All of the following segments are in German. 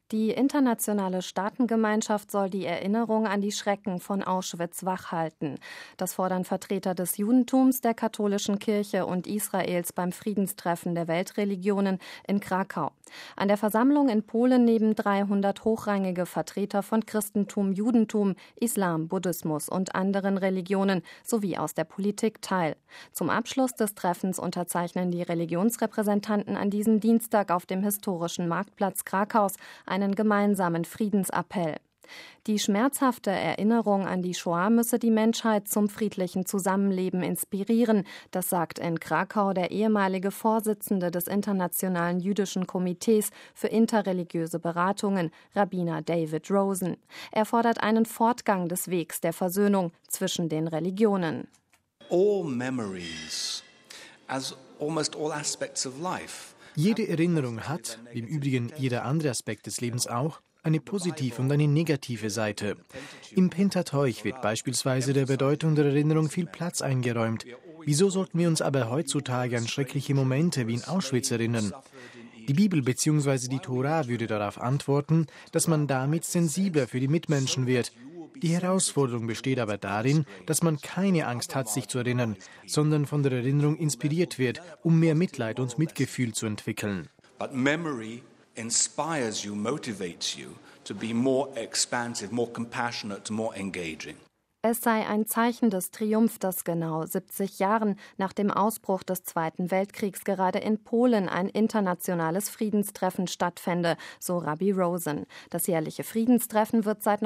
Die internationale Staatengemeinschaft soll die Erinnerung an die Schrecken von Auschwitz wachhalten. Das fordern Vertreter des Judentums, der katholischen Kirche und Israels beim Friedenstreffen der Weltreligionen in Krakau. An der Versammlung in Polen nehmen 300 hochrangige Vertreter von Christentum, Judentum, Islam, Buddhismus und anderen Religionen sowie aus der Politik teil. Zum Abschluss des Treffens unterzeichnen die Religionsrepräsentanten an diesem Dienstag auf dem historischen Marktplatz Krakaus einen gemeinsamen Friedensappell. Die schmerzhafte Erinnerung an die Shoah müsse die Menschheit zum friedlichen Zusammenleben inspirieren. Das sagt in Krakau der ehemalige Vorsitzende des Internationalen Jüdischen Komitees für interreligiöse Beratungen, Rabbiner David Rosen. Er fordert einen Fortgang des Wegs der Versöhnung zwischen den Religionen. All memories, as almost all aspects of life. Jede Erinnerung hat, wie im Übrigen jeder andere Aspekt des Lebens auch, eine positive und eine negative Seite. Im Pentateuch wird beispielsweise der Bedeutung der Erinnerung viel Platz eingeräumt. Wieso sollten wir uns aber heutzutage an schreckliche Momente wie in Auschwitz erinnern? Die Bibel bzw. die Tora würde darauf antworten, dass man damit sensibler für die Mitmenschen wird. Die Herausforderung besteht aber darin, dass man keine Angst hat, sich zu erinnern, sondern von der Erinnerung inspiriert wird, um mehr Mitleid und Mitgefühl zu entwickeln. But memory inspires you, motivates you to be more expansive, more compassionate, more engaging. Es sei ein Zeichen des Triumph, dass genau 70 Jahren nach dem Ausbruch des Zweiten Weltkriegs gerade in Polen ein internationales Friedenstreffen stattfände, so Rabbi Rosen. Das jährliche Friedenstreffen wird seit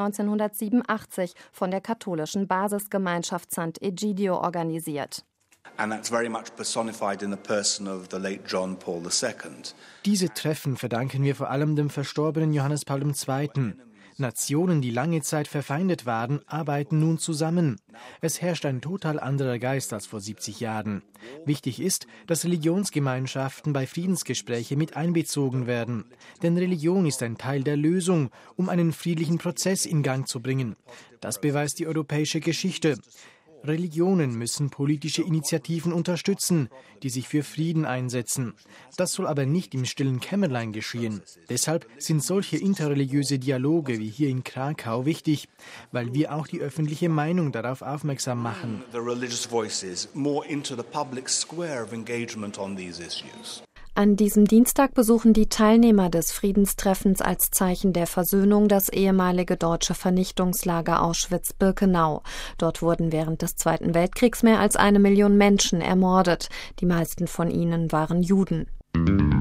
1987 von der katholischen Basisgemeinschaft Sant'Egidio organisiert. And that's very much personified in the person of the late John Paul II. Diese Treffen verdanken wir vor allem dem verstorbenen Johannes Paul II. Nationen, die lange Zeit verfeindet waren, arbeiten nun zusammen. Es herrscht ein total anderer Geist als vor 70 Jahren. Wichtig ist, dass Religionsgemeinschaften bei Friedensgesprächen mit einbezogen werden. Denn Religion ist ein Teil der Lösung, um einen friedlichen Prozess in Gang zu bringen. Das beweist die europäische Geschichte. Religionen müssen politische Initiativen unterstützen, die sich für Frieden einsetzen. Das soll aber nicht im stillen Kämmerlein geschehen. Deshalb sind solche interreligiöse Dialoge wie hier in Krakau wichtig, weil wir auch die öffentliche Meinung darauf aufmerksam machen. The religious voices more into the public square of engagement on these issues. An diesem Dienstag besuchen die Teilnehmer des Friedenstreffens als Zeichen der Versöhnung das ehemalige deutsche Vernichtungslager Auschwitz-Birkenau. Dort wurden während des Zweiten Weltkriegs mehr als 1 Million Menschen ermordet. Die meisten von ihnen waren Juden.